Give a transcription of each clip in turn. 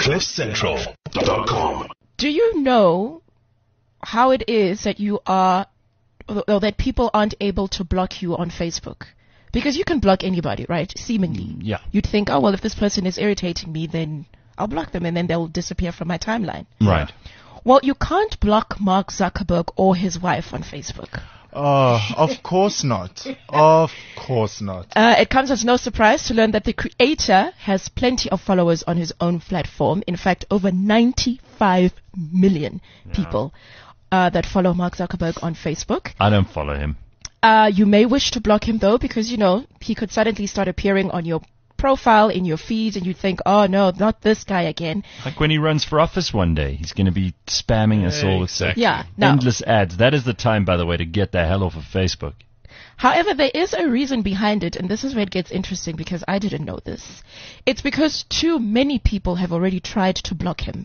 CliffCentral.com. Do you know how it is that you are, or that people aren't able to block you on Facebook? Because you can block anybody, right? Seemingly. Yeah. You'd think, oh, well, if this person is irritating me, then I'll block them and then they'll disappear from my timeline. Right. Well, you can't block Mark Zuckerberg or his wife on Facebook. Oh, of course not. Of course not. It comes as no surprise to learn that the creator has plenty of followers on his own platform. In fact, over 95 million people that follow Mark Zuckerberg on Facebook. I don't follow him. You may wish to block him, though, because, you know, he could suddenly start appearing on your profile, in your feed, and you think, oh, no, not this guy again. Like when he runs for office one day, he's going to be spamming us all with endless ads. That is the time, by the way, to get the hell off of Facebook. However, there is a reason behind it, and this is where it gets interesting because I didn't know this. It's because too many people have already tried to block him.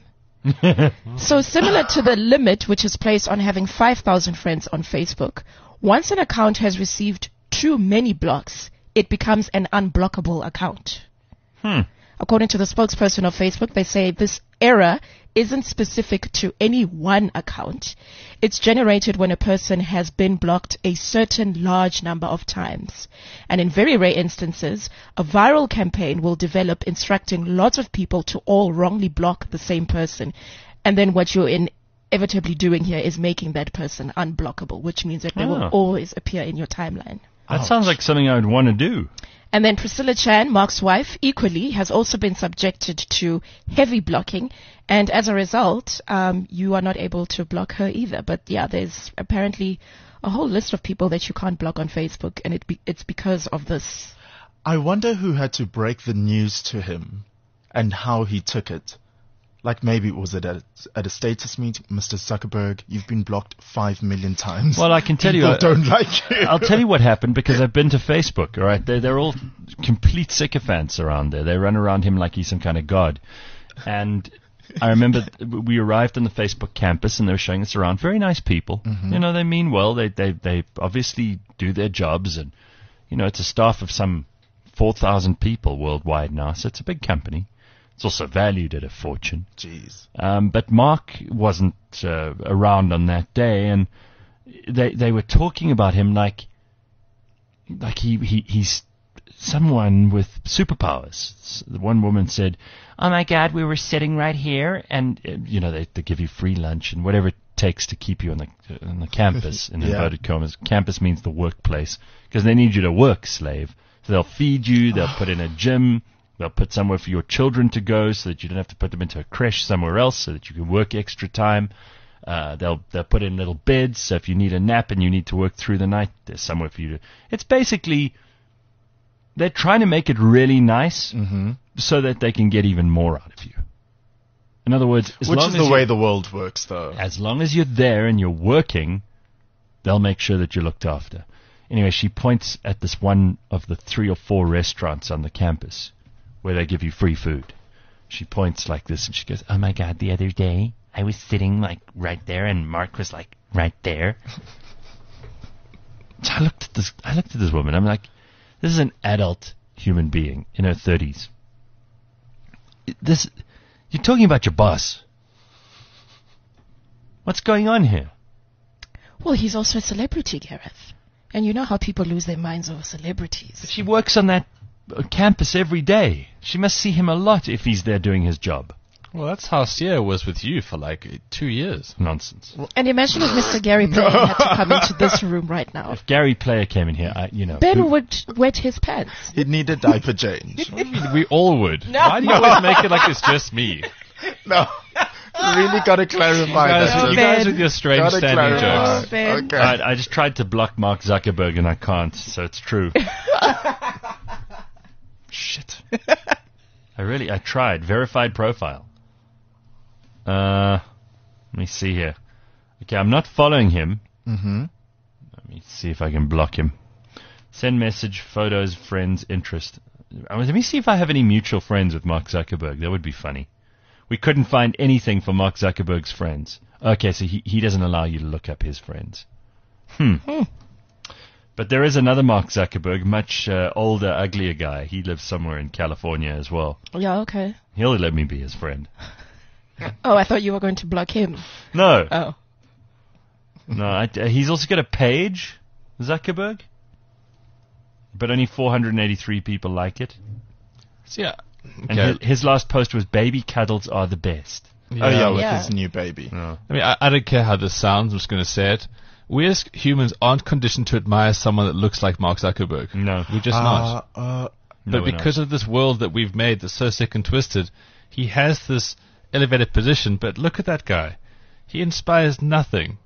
So similar to the limit which is placed on having 5,000 friends on Facebook, once an account has received too many blocks, it becomes an unblockable account. According to the spokesperson of Facebook, they say this error isn't specific to any one account. It's generated when a person has been blocked a certain large number of times. And in very rare instances, a viral campaign will develop instructing lots of people to all wrongly block the same person. And then what you're inevitably doing here is making that person unblockable, which means that they will always appear in your timeline. That sounds like something I would want to do. And then Priscilla Chan, Mark's wife, equally has also been subjected to heavy blocking. And as a result, you are not able to block her either. But yeah, there's apparently a whole list of people that you can't block on Facebook. And it's because of this. I wonder who had to break the news to him and how he took it. Like maybe was it at a status meeting, Mr. Zuckerberg, you've been blocked 5 million times. Well, I can tell People you, don't like you. I'll tell you what happened because I've been to Facebook. All right, they're all complete sycophants around there. They run around him like he's some kind of god. And I remember we arrived on the Facebook campus and they were showing us around. Very nice people. You know, they mean well. They obviously do their jobs, and you know, it's a staff of some 4,000 people worldwide now, so it's a big company. It's also valued at a fortune. Jeez. But Mark wasn't around on that day, and they were talking about him like he's someone with superpowers. One woman said, "Oh my God, we were sitting right here, and you know they give you free lunch and whatever it takes to keep you on the campus." In inverted commas, campus means the workplace because they need you to work, slave. So they'll feed you, they'll put in a gym. They'll put somewhere for your children to go so that you don't have to put them into a creche somewhere else so that you can work extra time. They'll put in little beds so if you need a nap and you need to work through the night, there's somewhere for you to... It's basically... They're trying to make it really nice so that they can get even more out of you. In other words... Which is the way the world works, though. As long as you're there and you're working, they'll make sure that you're looked after. Anyway, she points at this one of the 3 or 4 restaurants on the campus where they give you free food. She points like this, and she goes, "Oh my God, the other day, I was sitting like right there, and Mark was like right there." So I looked at this woman. I'm like, this is an adult human being in her 30s. You're talking about your boss. What's going on here? Well, he's also a celebrity, Gareth. And you know how people lose their minds over celebrities. But she works on that campus every day. She must see him a lot if he's there doing his job. Well, that's how Sia was with you for like 2 years. Nonsense. And imagine if Mr. Gary Player had to come into this room right now. If Gary Player came in here, Ben would wet his pants. He'd need a diaper change. We all would. No. Why do you always make it like it's just me? No. Really got to clarify that. You guys with your strange standing jokes. Okay. I just tried to block Mark Zuckerberg and I can't, so it's true. Shit. I tried. Verified profile. Let me see here. Okay, I'm not following him. Let me see if I can block him. Send message, photos, friends, interest. Let me see if I have any mutual friends with Mark Zuckerberg. That would be funny. We couldn't find anything for Mark Zuckerberg's friends. Okay, so he doesn't allow you to look up his friends. But there is another Mark Zuckerberg, much older, uglier guy. He lives somewhere in California as well. Yeah, okay. He'll let me be his friend. Oh, I thought you were going to block him. No. Oh. No, he's also got a page, Zuckerberg. But only 483 people like it. So, yeah. And Okay. his last post was, "Baby cuddles are the best." Oh yeah, with Yeah. his new baby. No. I mean, I don't care how this sounds. I'm just going to say it. We as humans aren't conditioned to admire someone that looks like Mark Zuckerberg. No. We're just not. No, But we're because of this world that we've made that's so sick and twisted, he has this elevated position. But look at that guy. He inspires nothing.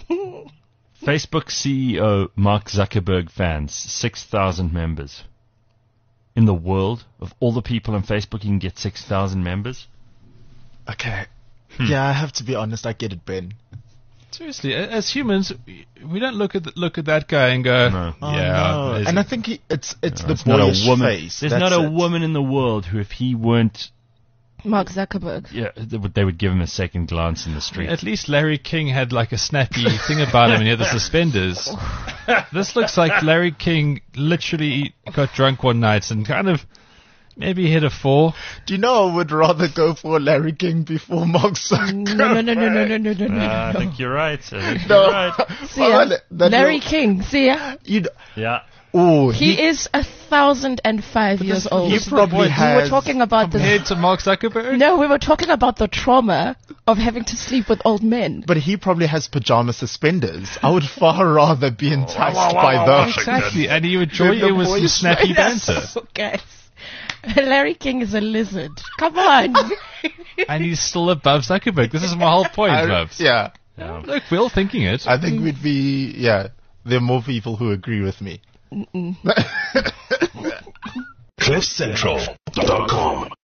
Facebook CEO Mark Zuckerberg fans, 6,000 members. In the world, of all the people on Facebook, you can get 6,000 members? Okay. Yeah, I have to be honest. I get it, Ben. Seriously, as humans, we don't look at that guy and go, No. Oh, yeah. no. there's- And I think it's the There's not a boyish woman. face. There's That's not a it. woman in the world who, if he weren't, Mark Zuckerberg. yeah, they would give him a second glance in the street. At least Larry King had like a snappy thing about him and he had the suspenders. This looks like Larry King literally got drunk one night and kind of maybe hit a 4. Do you know I would rather go for Larry King before Mark Zuckerberg? I think you're right. I think No. you're right. See ya. That Larry little- King, see ya? Yeah. Oh, He is 1,005 years old. he probably We has. were talking about Compared this. to Mark Zuckerberg? No, we were talking about the trauma of having to sleep with old men. But he probably has pajama suspenders. I would far rather be enticed by those. Exactly, and you enjoy The it with some boyish snappy face. banter. Guys, Larry King is a lizard. Come on. And he's still above Zuckerberg. This is my whole point, Bubs. Yeah, Yeah. Look, we're all thinking it. I think we'd be. Yeah, there are more people who agree with me. CliffCentral.com